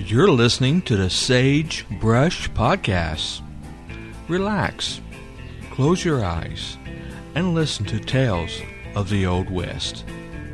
You're listening to the Sage Brush Podcast. Relax, close your eyes, and listen to tales of the Old West.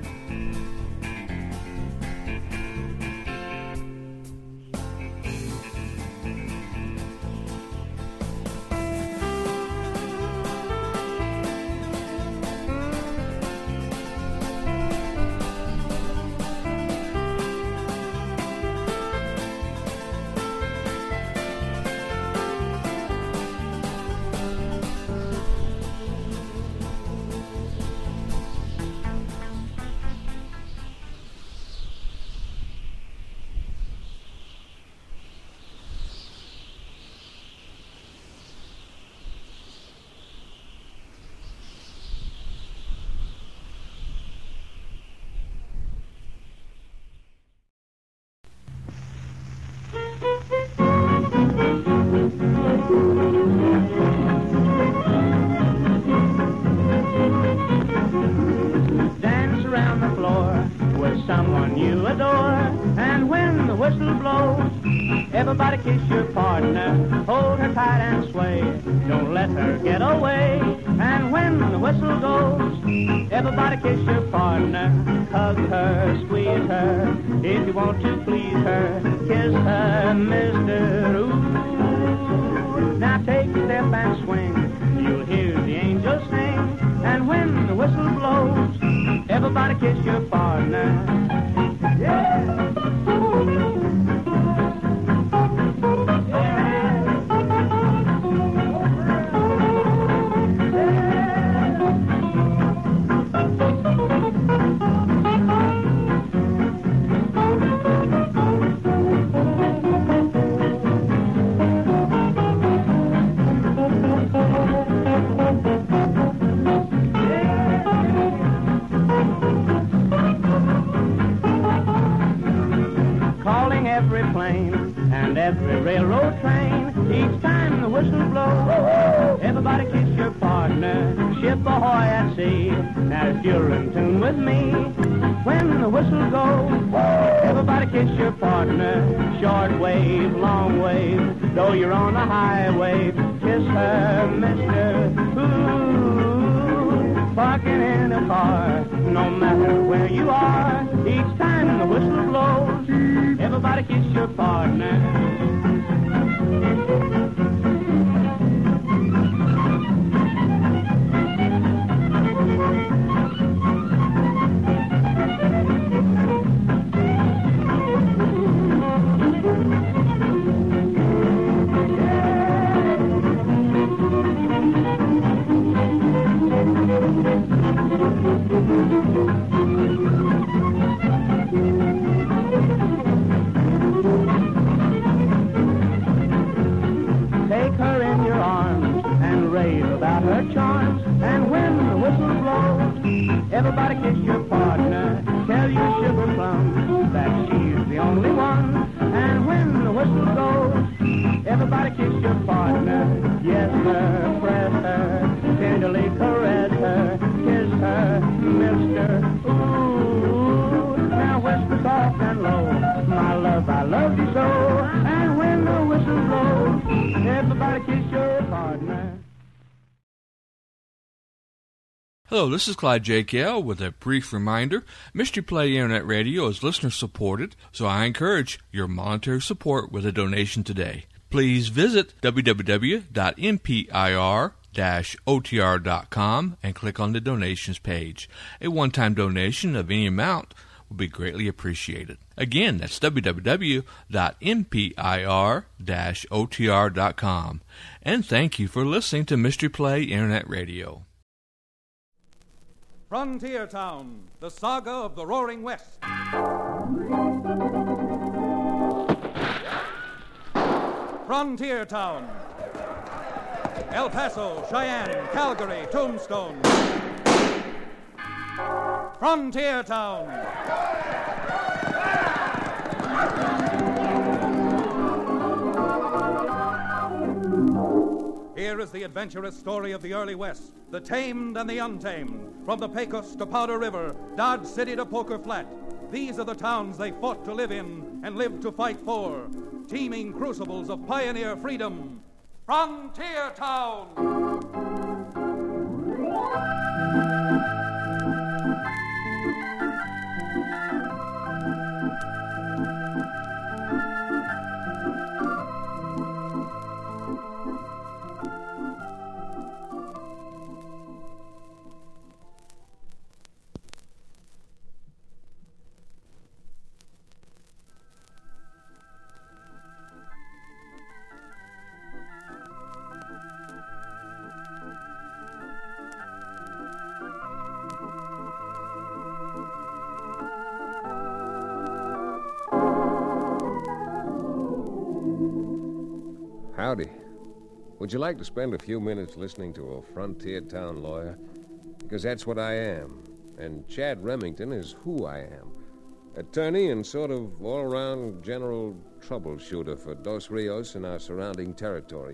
Dance around the floor with someone you adore, and when the whistle blows, everybody kiss your partner, hold her tight and sway, don't let her get away. And when the whistle goes, everybody kiss your partner, hug her, squeeze her, if you want to please her, kiss her, Mr. Ooh. Now take a step and swing, you'll hear the angels sing, and when the whistle blows, everybody kiss your partner. Yeah. Every plane and every railroad train, each time the whistle blows, everybody kiss your partner, ship ahoy at sea. Now if you're in tune with me, when the whistle goes, everybody kiss your partner, short wave, long wave, though you're on a highway, kiss her, Mr. Ooh. Parking in a car, no matter where you are, each time the whistle blows, everybody kiss your partner. Take her in your arms and rave about her charms, and when the whistle blows, everybody kiss your partner, tell your sugar plum that she's the only one. And when the whistle goes, everybody kiss your partner, yes sir, press her, tenderly caress her, kiss her, Mr. Ooh. Now whisper soft and low, my love, I love you so. And when the whistle blows, everybody kiss your partner. Hello, this is Clyde J. Kell with a brief reminder. Mystery Play Internet Radio is listener-supported, so I encourage your monetary support with a donation today. Please visit www.mpir-otr.com and click on the donations page. A one-time donation of any amount will be greatly appreciated. Again, that's www.mpir-otr.com. And thank you for listening to Mystery Play Internet Radio. Frontier Town, the saga of the Roaring West. Frontier Town. El Paso, Cheyenne, Calgary, Tombstone. Frontier Town. Here is the adventurous story of the early West, the tamed and the untamed, from the Pecos to Powder River, Dodge City to Poker Flat. These are the towns they fought to live in and lived to fight for. Teeming crucibles of pioneer freedom. Frontier Town! Howdy. Would you like to spend a few minutes listening to a frontier town lawyer? Because that's what I am. And Chad Remington is who I am. Attorney and sort of all-around general troubleshooter for Dos Rios and our surrounding territory.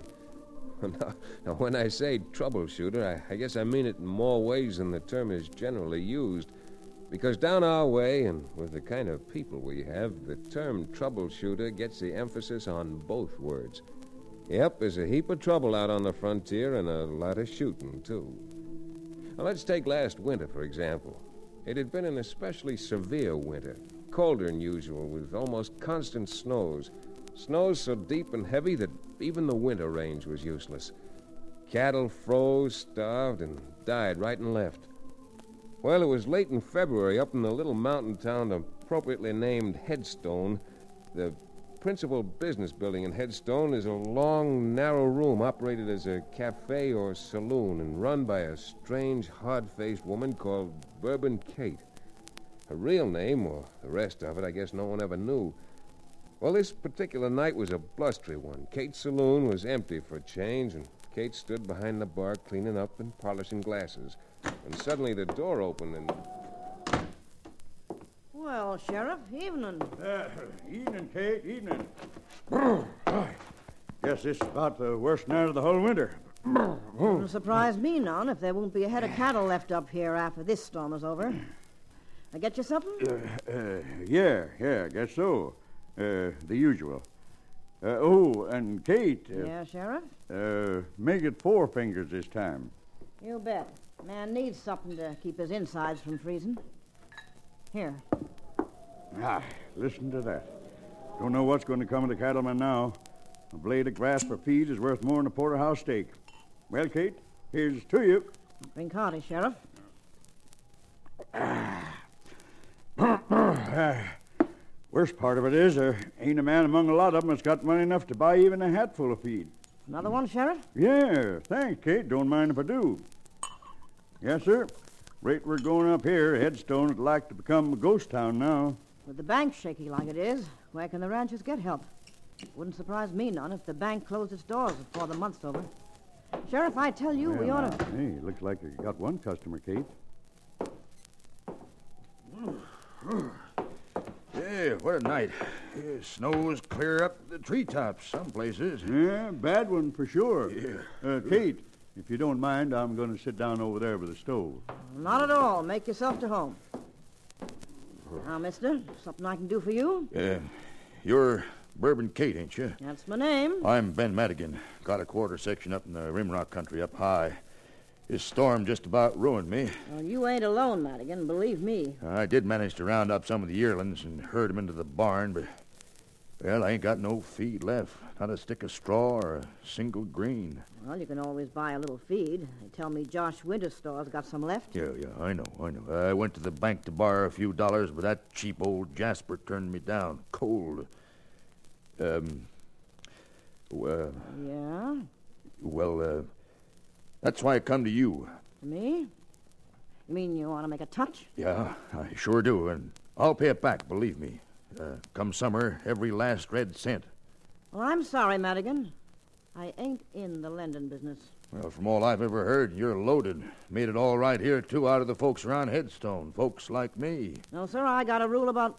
Now, when I say troubleshooter, I guess I mean it in more ways than the term is generally used. Because down our way, and with the kind of people we have, the term troubleshooter gets the emphasis on both words. Yep, there's a heap of trouble out on the frontier and a lot of shooting, too. Now, let's take last winter, for example. It had been an especially severe winter, colder than usual, with almost constant snows. Snows so deep and heavy that even the winter range was useless. Cattle froze, starved, and died right and left. Well, it was late in February up in the little mountain town appropriately named Headstone. The principal business building in Headstone is a long, narrow room operated as a cafe or saloon and run by a strange, hard-faced woman called Bourbon Kate. Her real name, or the rest of it, I guess no one ever knew. Well, this particular night was a blustery one. Kate's saloon was empty for a change, and Kate stood behind the bar cleaning up and polishing glasses. And suddenly the door opened and... Well, Sheriff, evening. Evening, Kate, evening. Guess this is about the worst night of the whole winter. Wouldn't surprise me none if there won't be a head of cattle left up here after this storm is over. I get you something? Yeah, I guess so. The usual. And Kate... Yeah, Sheriff? Make it 4 fingers this time. You bet. Man needs something to keep his insides from freezing. Here. Listen to that. Don't know what's going to come of the cattleman now. A blade of grass for feed is worth more than a porterhouse steak. Well, Kate, here's to you. Drink hearty, Sheriff. Worst part of it is there ain't a man among a lot of them that's got money enough to buy even a hatful of feed. Another one, Sheriff? Yeah, thanks, Kate. Don't mind if I do. Yes, sir. Rate we're going up here, Headstone would like to become a ghost town now. With the bank shaky like it is, where can the ranchers get help? Wouldn't surprise me none if the bank closed its doors before the month's over. Sheriff, I tell you, we ought to... Hey, looks like you got one customer, Kate. Yeah, what a night. Snow's clear up the treetops some places. Yeah, bad one for sure. Yeah. Kate, if you don't mind, I'm going to sit down over there by the stove. Not at all. Make yourself to home. Now, mister, something I can do for you? You're Bourbon Kate, ain't you? That's my name. I'm Ben Madigan. Got a quarter section up in the Rimrock country up high. This storm just about ruined me. Well, you ain't alone, Madigan, believe me. I did manage to round up some of the yearlings and herd them into the barn, but, well, I ain't got no feed left. Not a stick of straw or a single green. Well, you can always buy a little feed. They tell me Josh Winter's store's got some left. Yeah, I know. I went to the bank to borrow a few dollars, but that cheap old Jasper turned me down. Cold. Yeah? Well, that's why I come to you. Me? You mean you want to make a touch? Yeah, I sure do, and I'll pay it back, believe me. Come summer, every last red cent. Well, I'm sorry, Madigan. I ain't in the lending business. Well, from all I've ever heard, you're loaded. Made it all right here, too, out of the folks around Headstone. Folks like me. No, sir, I got a rule about...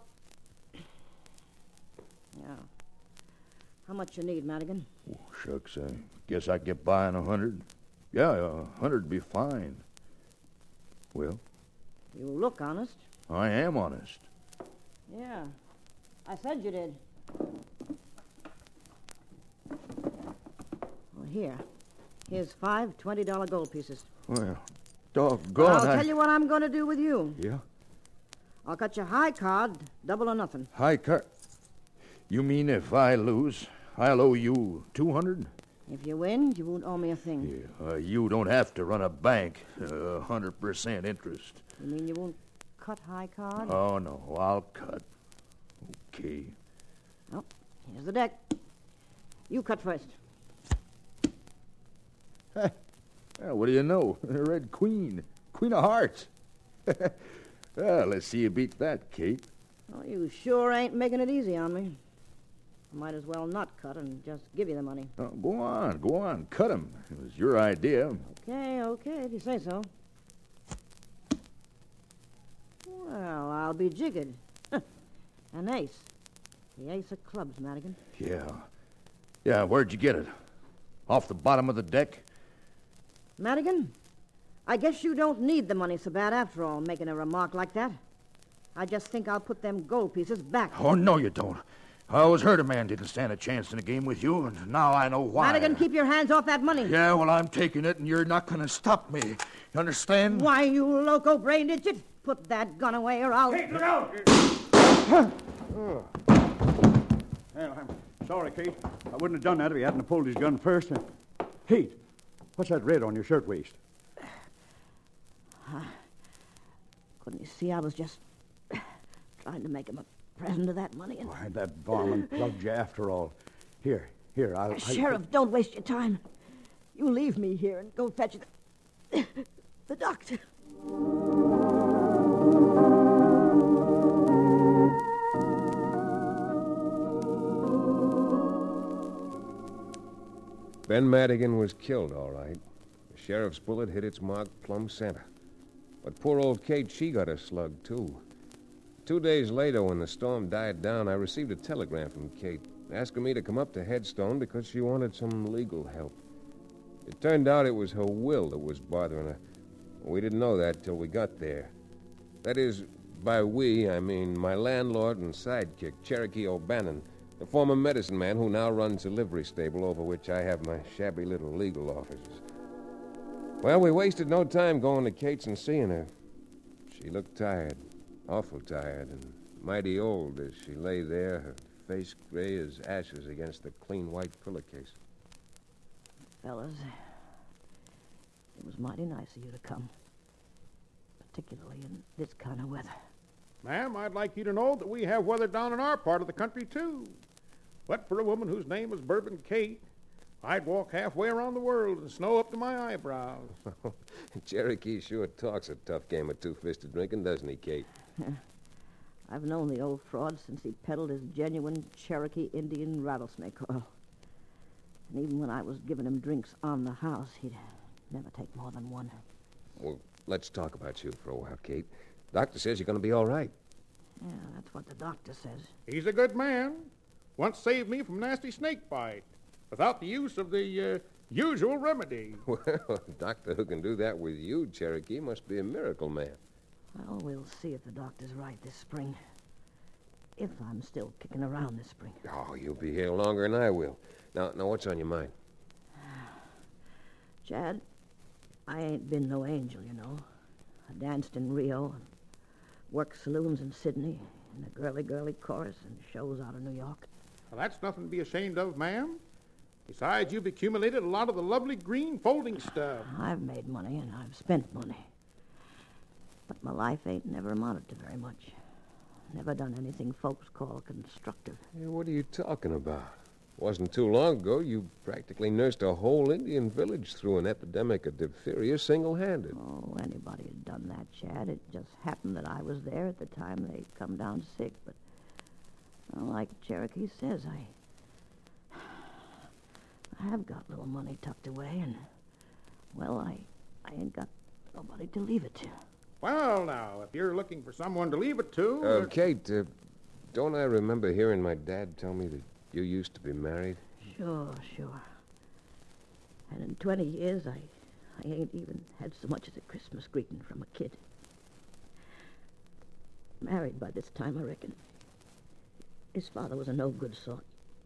Yeah. How much you need, Madigan? Oh, shucks, I guess I get by on 100. Yeah, 100'd be fine. Well? You look honest. I am honest. Yeah, I said you did. Well, here's 5 $20 gold pieces. Well, doggone. I'll tell you what I'm going to do with you. Yeah? I'll cut your high card, double or nothing. High card? You mean if I lose, I'll owe you 200? If you win, you won't owe me a thing. Yeah, you don't have to run a bank. 100% interest. You mean you won't cut high card? Oh, no, I'll cut. Okay. Oh, here's the deck. You cut first. Well, what do you know? Red Queen. Queen of Hearts. Well, let's see you beat that, Kate. Well, you sure ain't making it easy on me. I might as well not cut and just give you the money. Oh, go on. Cut him. It was your idea. Okay, if you say so. Well, I'll be jiggered. An ace. The ace of clubs, Madigan. Yeah, where'd you get it? Off the bottom of the deck? Madigan, I guess you don't need the money so bad after all, making a remark like that. I just think I'll put them gold pieces back. Oh, no, you don't. I always heard a man didn't stand a chance in a game with you, and now I know why. Madigan, keep your hands off that money. Yeah, well, I'm taking it, and you're not going to stop me. You understand? Why, you loco-brained idiot. Put that gun away or I'll... Kate, look out! Well, I'm sorry, Kate. I wouldn't have done that if he hadn't pulled his gun first. Kate, what's that red on your shirtwaist? Couldn't you see I was just trying to make him a present of that money? And... Why, that varmint plugged you after all. Here, I'll... Sheriff, don't waste your time. You leave me here and go fetch the doctor. Ben Madigan was killed, all right. The sheriff's bullet hit its mark plumb center. But poor old Kate, she got a slug, too. 2 days later, when the storm died down, I received a telegram from Kate asking me to come up to Headstone because she wanted some legal help. It turned out it was her will that was bothering her. We didn't know that till we got there. That is, by we, I mean my landlord and sidekick, Cherokee O'Bannon, the former medicine man who now runs a livery stable over which I have my shabby little legal offices. Well, we wasted no time going to Kate's and seeing her. She looked tired, awful tired, and mighty old as she lay there, her face gray as ashes against the clean white pillowcase. Fellas, it was mighty nice of you to come, particularly in this kind of weather. Ma'am, I'd like you to know that we have weather down in our part of the country, too. But for a woman whose name is Bourbon Kate, I'd walk halfway around the world in snow up to my eyebrows. Cherokee sure talks a tough game of two-fisted drinking, doesn't he, Kate? I've known the old fraud since he peddled his genuine Cherokee Indian rattlesnake oil. And even when I was giving him drinks on the house, he'd never take more than one. Well, let's talk about you for a while, Kate. Doctor says you're going to be all right. Yeah, that's what the doctor says. He's a good man. Once saved me from nasty snake bite without the use of the usual remedy. Well, a doctor who can do that with you, Cherokee, must be a miracle man. Well, we'll see if the doctor's right this spring. If I'm still kicking around this spring. Oh, you'll be here longer than I will. Now, what's on your mind? Chad, I ain't been no angel, you know. I danced in Rio and worked saloons in Sydney, and a girly chorus and shows out of New York. Well, that's nothing to be ashamed of, ma'am. Besides, you've accumulated a lot of the lovely green folding stuff. I've made money and I've spent money. But my life ain't never amounted to very much. Never done anything folks call constructive. Hey, what are you talking about? Wasn't too long ago you practically nursed a whole Indian village through an epidemic of diphtheria single-handed. Oh, anybody had done that, Chad. It just happened that I was there at the time they come down sick. But, well, like Cherokee says, I have got little money tucked away, and, well, I ain't got nobody to leave it to. Well, now, if you're looking for someone to leave it to... Kate, don't I remember hearing my dad tell me that you used to be married? Sure. And in 20 years, I ain't even had so much as a Christmas greeting from a kid. Married by this time, I reckon. His father was a no-good sort.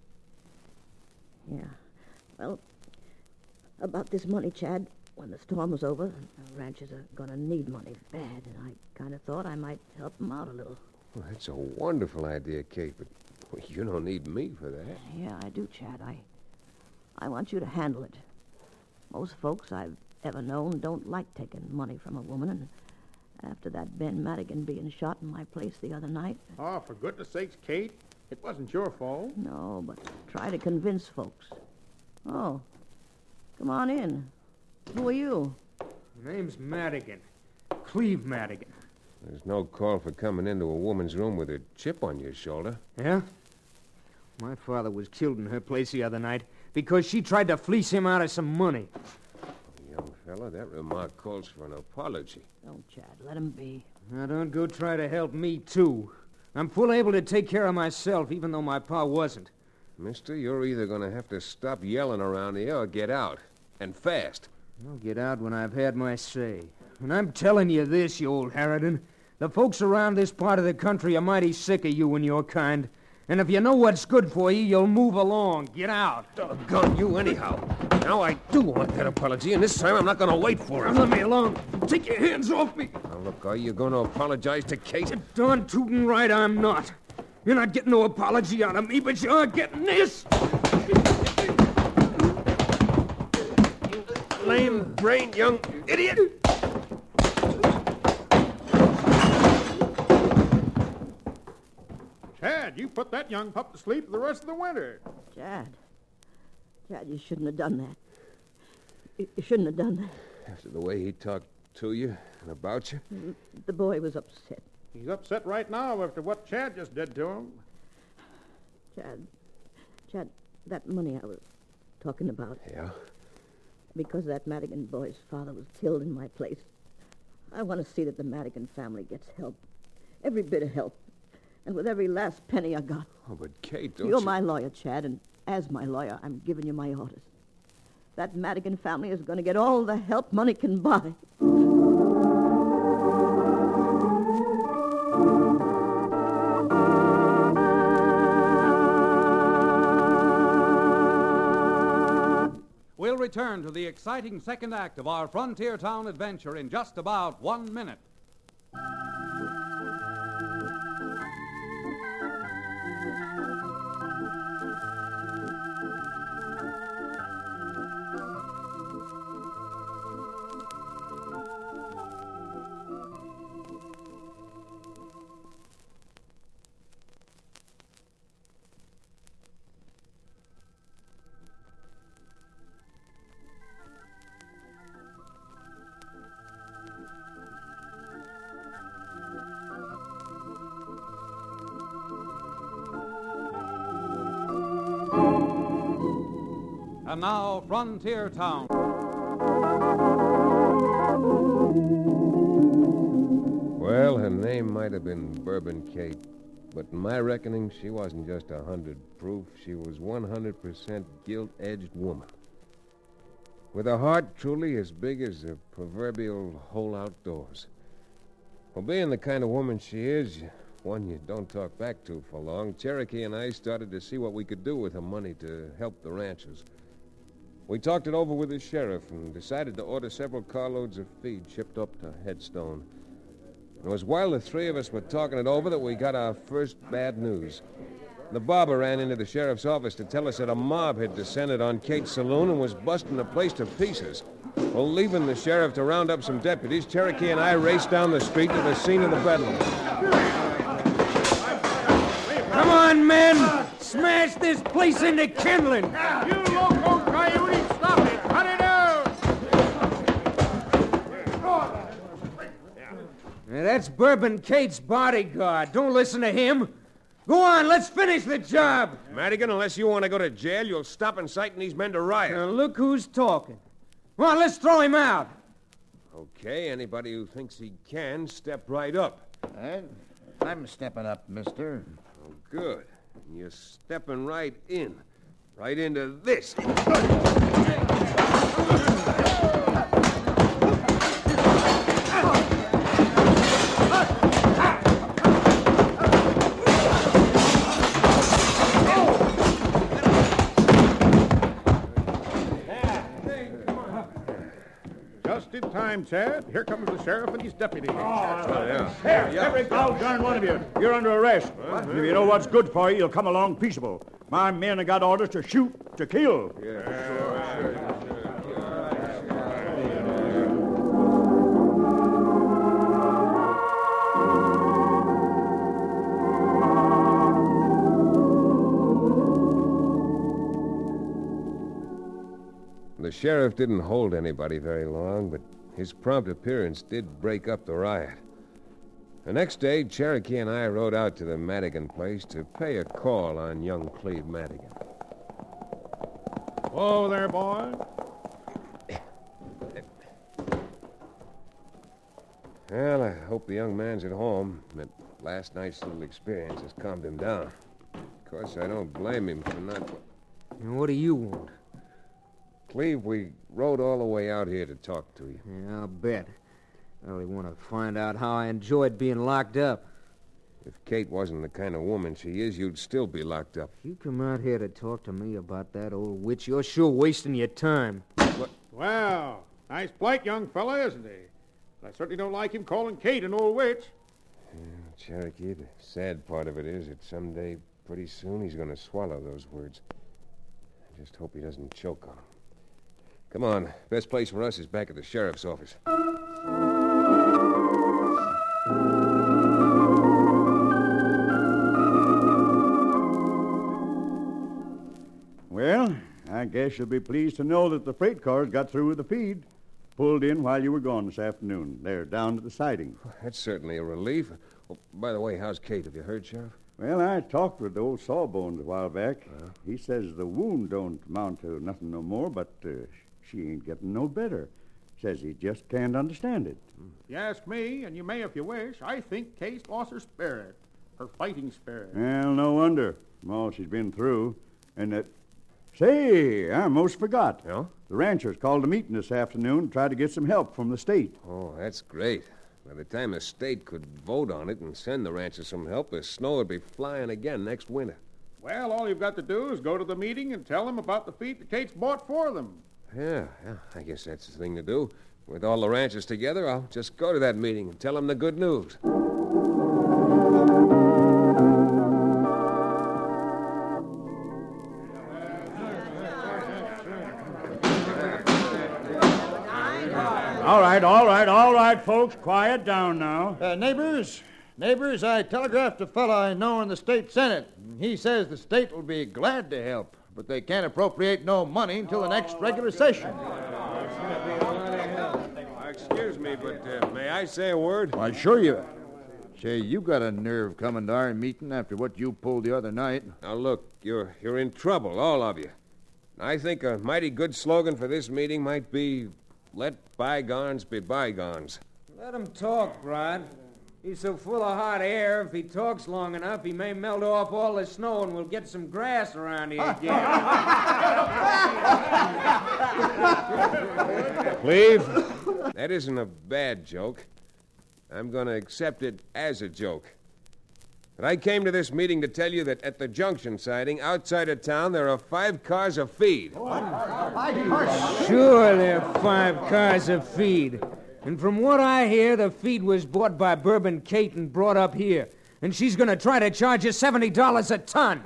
Yeah. Well, about this money, Chad, when the storm was over, the ranchers are going to need money bad, and I kind of thought I might help them out a little. Well, that's a wonderful idea, Kate, but you don't need me for that. Yeah, I do, Chad. I want you to handle it. Most folks I've ever known don't like taking money from a woman, and after that Ben Madigan being shot in my place the other night... Oh, for goodness sakes, Kate. It wasn't your fault. No, but try to convince folks. Oh, come on in. Who are you? My name's Madigan. Cleve Madigan. There's no call for coming into a woman's room with a chip on your shoulder. Yeah? My father was killed in her place the other night because she tried to fleece him out of some money. Young fella, that remark calls for an apology. Don't, Chad. Let him be. Now, don't go try to help me, too. I'm full able to take care of myself, even though my pa wasn't. Mister, you're either going to have to stop yelling around here or get out. And fast. I'll get out when I've had my say. And I'm telling you this, you old harridan. The folks around this part of the country are mighty sick of you and your kind. And if you know what's good for you, you'll move along. Get out. Doggone you anyhow. Now I do want that apology, and this time I'm not going to wait for it. Let me alone. Take your hands off me. Now, look, are you going to apologize to Kate? Darn tootin' right I'm not. You're not getting no apology out of me, but you're getting this. You lame-brained young idiot. Chad, you put that young pup to sleep for the rest of the winter. Chad, you shouldn't have done that. You shouldn't have done that. After the way he talked to you and about you? The boy was upset. He's upset right now after what Chad just did to him. Chad, that money I was talking about. Yeah? Because that Madigan boy's father was killed in my place. I want to see that the Madigan family gets help. Every bit of help. And with every last penny I got. Oh, but Kate, don't You're you... my lawyer, Chad, and as my lawyer, I'm giving you my orders. That Madigan family is going to get all the help money can buy. We'll return to the exciting second act of our Frontier Town adventure in just about 1 minute. And now, Frontier Town. Well, her name might have been Bourbon Kate, but in my reckoning, she wasn't just 100 proof. She was 100% gilt-edged woman. With a heart truly as big as the proverbial whole outdoors. Well, being the kind of woman she is, one you don't talk back to for long, Cherokee and I started to see what we could do with her money to help the ranchers. We talked it over with the sheriff and decided to order several carloads of feed shipped up to Headstone. It was while the three of us were talking it over that we got our first bad news. The barber ran into the sheriff's office to tell us that a mob had descended on Kate's saloon and was busting the place to pieces. Well, leaving the sheriff to round up some deputies, Cherokee and I raced down the street to the scene of the bedlam. Come on, men! Smash this place into kindling! You loco coyote, stop it! Cut it out! Now, that's Bourbon Kate's bodyguard. Don't listen to him. Go on, let's finish the job. Madigan, unless you want to go to jail, you'll stop inciting these men to riot. Now, look who's talking. Come on, let's throw him out. Okay, anybody who thinks he can, step right up. I'm stepping up, mister. Oh, good. And you're stepping right in. Right into this. time, Chad. Here comes the sheriff and his deputy. Here, every doggone one of you. You're under arrest. If you know what's good for you, you'll come along peaceable. My men have got orders to shoot, to kill. The sheriff didn't hold anybody very long, but his prompt appearance did break up the riot. The next day, Cherokee and I rode out to the Madigan place to pay a call on young Cleve Madigan. Whoa there, boy. Well, I hope the young man's at home, that last night's little experience has calmed him down. Of course, I don't blame him for not... And what do you want? Cleve, we rode all the way out here to talk to you. Yeah, I'll bet. I only want to find out how I enjoyed being locked up. If Kate wasn't the kind of woman she is, you'd still be locked up. You come out here to talk to me about that old witch, you're sure wasting your time. What? Well, nice plight, young fella, isn't he? I certainly don't like him calling Kate an old witch. Yeah, Cherokee, the sad part of it is that someday, pretty soon, he's going to swallow those words. I just hope he doesn't choke on them. Come on. Best place for us is back at the sheriff's office. Well, I guess you'll be pleased to know that the freight cars got through with the feed. Pulled in while you were gone this afternoon. They're down at the siding. That's certainly a relief. Oh, by the way, how's Kate? Have you heard, Sheriff? Well, I talked with old Sawbones a while back. He says the wound don't amount to nothing no more, but she ain't getting no better. Says he just can't understand it. If you ask me, and you may if you wish, I think Kate's lost her spirit. Her fighting spirit. Well, no wonder. From all she's been through. And that... Say, I almost forgot. Yeah? The ranchers called a meeting this afternoon to try to get some help from the state. Oh, that's great. By the time the state could vote on it and send the ranchers some help, the snow would be flying again next winter. Well, all you've got to do is go to the meeting and tell them about the feed that Kate's bought for them. Yeah, I guess that's the thing to do. With all the ranchers together, I'll just go to that meeting and tell them the good news. All right, folks. Quiet down now. Neighbors, I telegraphed a fella I know in the state senate. He says the state will be glad to help, but they can't appropriate no money until the next regular session. Excuse me, but may I say a word? Why, sure you... Say, you got a nerve coming to our meeting after what you pulled the other night. Now, look, you're in trouble, all of you. I think a mighty good slogan for this meeting might be, let bygones be bygones. Let him talk, Rod. He's so full of hot air, if he talks long enough, he may melt off all the snow and we'll get some grass around here again. Cleve, that isn't a bad joke. I'm going to accept it as a joke. But I came to this meeting to tell you that at the Junction siding outside of town, there are 5 cars of feed. Sure, there are 5 cars of feed. And from what I hear, the feed was bought by Bourbon Kate and brought up here. And she's going to try to charge us $70 a ton.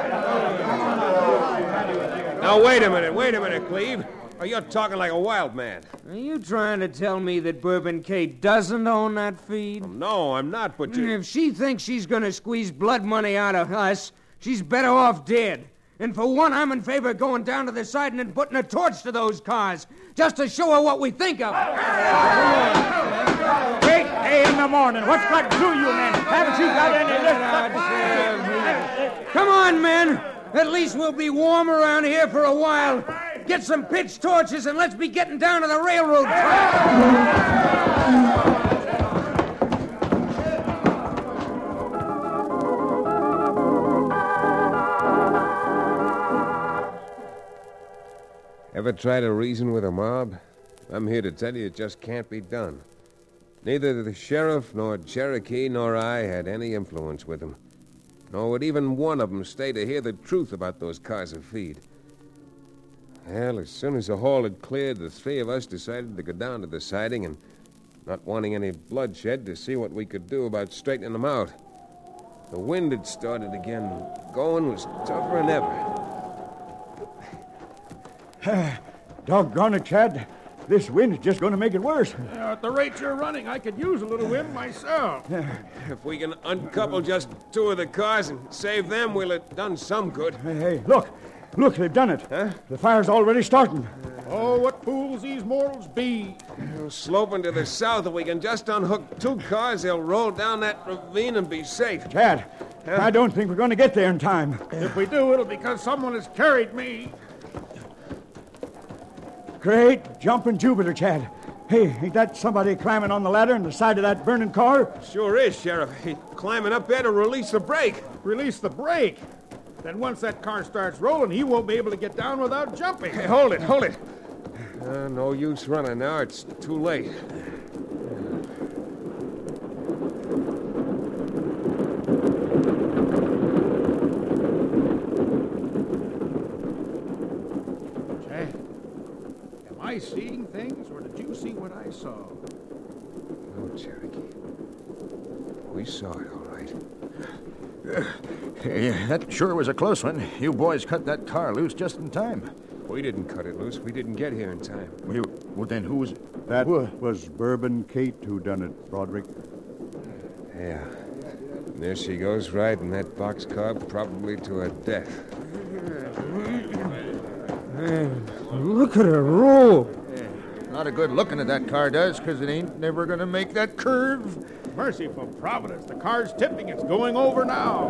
Now, wait a minute, Cleve. Oh, you're talking like a wild man. Are you trying to tell me that Bourbon Kate doesn't own that feed? No, I'm not, but you... If she thinks she's going to squeeze blood money out of us, she's better off dead. And for one, I'm in favor of going down to the siding and putting a torch to those cars, just to show her what we think of her. 8 a.m. in the morning. What's got to you, men? Haven't you got any... Come on, men. At least we'll be warm around here for a while. Get some pitch torches and let's be getting down to the railroad track. Ever try to reason with a mob? I'm here to tell you it just can't be done. Neither the sheriff nor Cherokee nor I had any influence with them. Nor would even one of them stay to hear the truth about those cars of feed. Well, as soon as the hall had cleared, the three of us decided to go down to the siding and, not wanting any bloodshed, to see what we could do about straightening them out. The wind had started again. Going was tougher than ever. Doggone it, Chad. This wind's just going to make it worse. At the rate you're running, I could use a little wind myself. If we can uncouple just two of the cars and save them, we'll have done some good. Hey, look. Look, they've done it. Huh? The fire's already starting. Oh, what fools these mortals be. Sloping to the south, if we can just unhook two cars, they'll roll down that ravine and be safe. Chad, I don't think we're going to get there in time. If we do, it'll be because someone has carried me. Great jumping Jupiter, Chad. Hey, ain't that somebody climbing on the ladder on the side of that burning car? Sure is, Sheriff. He's climbing up there to release the brake. Release the brake. Then once that car starts rolling, he won't be able to get down without jumping. Hey, hold it, hold it. No use running now. It's too late. Chad, am I seeing things, or did you see what I saw? No, Cherokee. We saw it, all right. Yeah, that sure was a close one. You boys cut that car loose just in time. We didn't cut it loose. We didn't get here in time. Well, then who was it? That was Bourbon Kate who done it, Broderick. Yeah. And there she goes, riding that boxcar, probably to her death. Look at her roll. Not a good looking at that car does, because it ain't never going to make that curve. Merciful Providence, the car's tipping. It's going over now.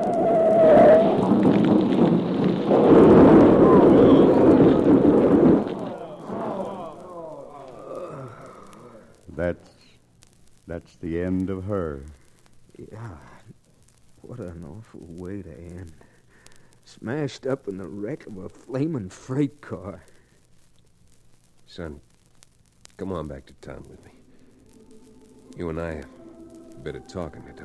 That's the end of her. Yeah, what an awful way to end. Smashed up in the wreck of a flaming freight car. Son, come on back to town with me. You and I have a bit of talking to do.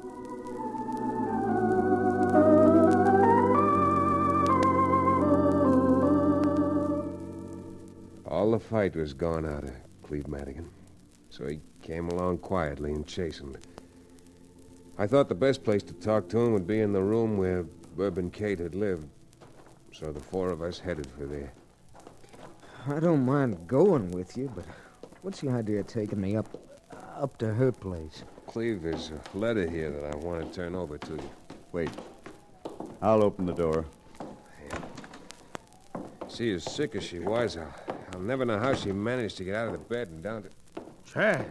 All the fight was gone out of Cleve Madigan, so he came along quietly and chastened. I thought the best place to talk to him would be in the room where Bourbon Kate had lived, so the four of us headed for there. I don't mind going with you, but what's the idea of taking me up to her place? Cleve, there's a letter here that I want to turn over to you. Wait. I'll open the door. See, as sick as she was, I'll never know how she managed to get out of the bed and down to... Chad.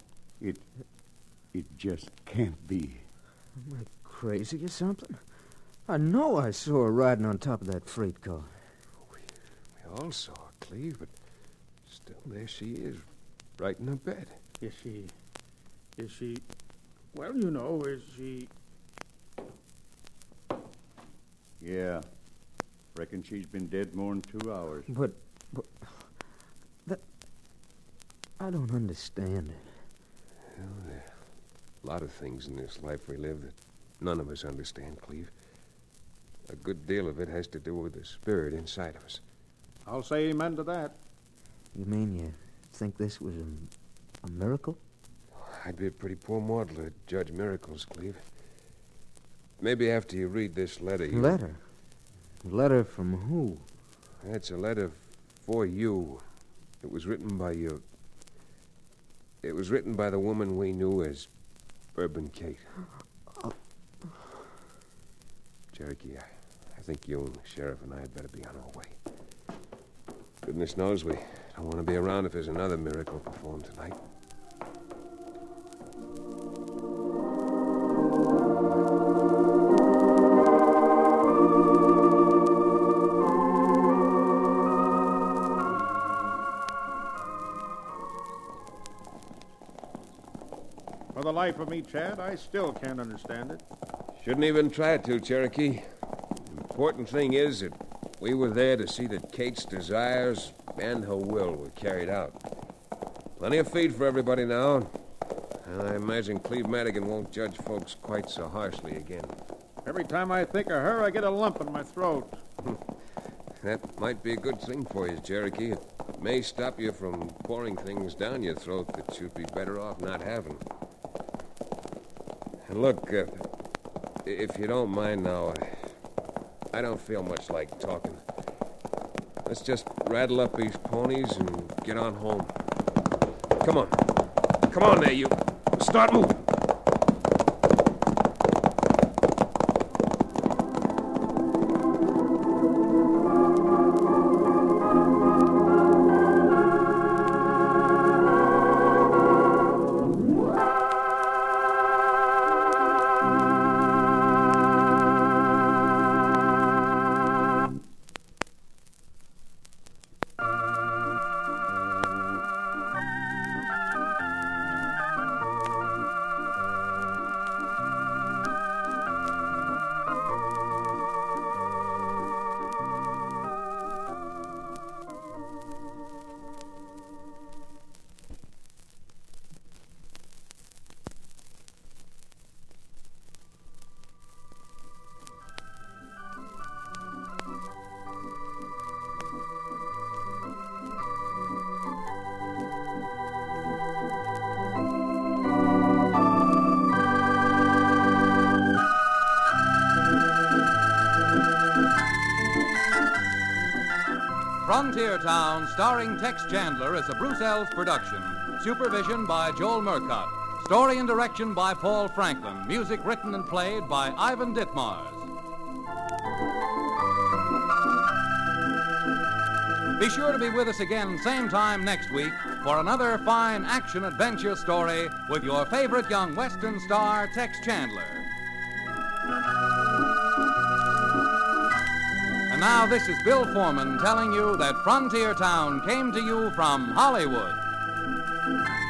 It just can't be. Am I crazy or something? I know I saw her riding on top of that freight car. We all saw her, Cleve, but still there she is, right in her bed. Is she... Well, you know, is she... Yeah. Reckon she's been dead more than 2 hours. But that... I don't understand it. Well, there are a lot of things in this life we live that none of us understand, Cleve. A good deal of it has to do with the spirit inside of us. I'll say amen to that. You mean you think this was a miracle? I'd be a pretty poor mortal to judge miracles, Cleve. Maybe after you read this letter... Letter? Letter from who? It's a letter for you. It was written by you. It was written by the woman we knew as Bourbon Kate. Cherokee, I think you and the sheriff and I had better be on our way. Goodness knows we don't want to be around if there's another miracle performed tonight. For the life of me, Chad, I still can't understand it. Shouldn't even try to, Cherokee. The important thing is that we were there to see that Kate's desires and her will were carried out. Plenty of feed for everybody now. And I imagine Cleve Madigan won't judge folks quite so harshly again. Every time I think of her, I get a lump in my throat. that might be a good thing for you, Cherokee. It may stop you from pouring things down your throat that you'd be better off not having. And look, if you don't mind now, I don't feel much like talking. Let's just rattle up these ponies and get on home. Come on. Come on there, you. Start moving. Frontier Town, starring Tex Chandler, is a Bruce Ells production. Supervision by Joel Murcott. Story and direction by Paul Franklin. Music written and played by Ivan Ditmars. Be sure to be with us again same time next week for another fine action-adventure story with your favorite young Western star, Tex Chandler. And now this is Bill Foreman telling you that Frontier Town came to you from Hollywood.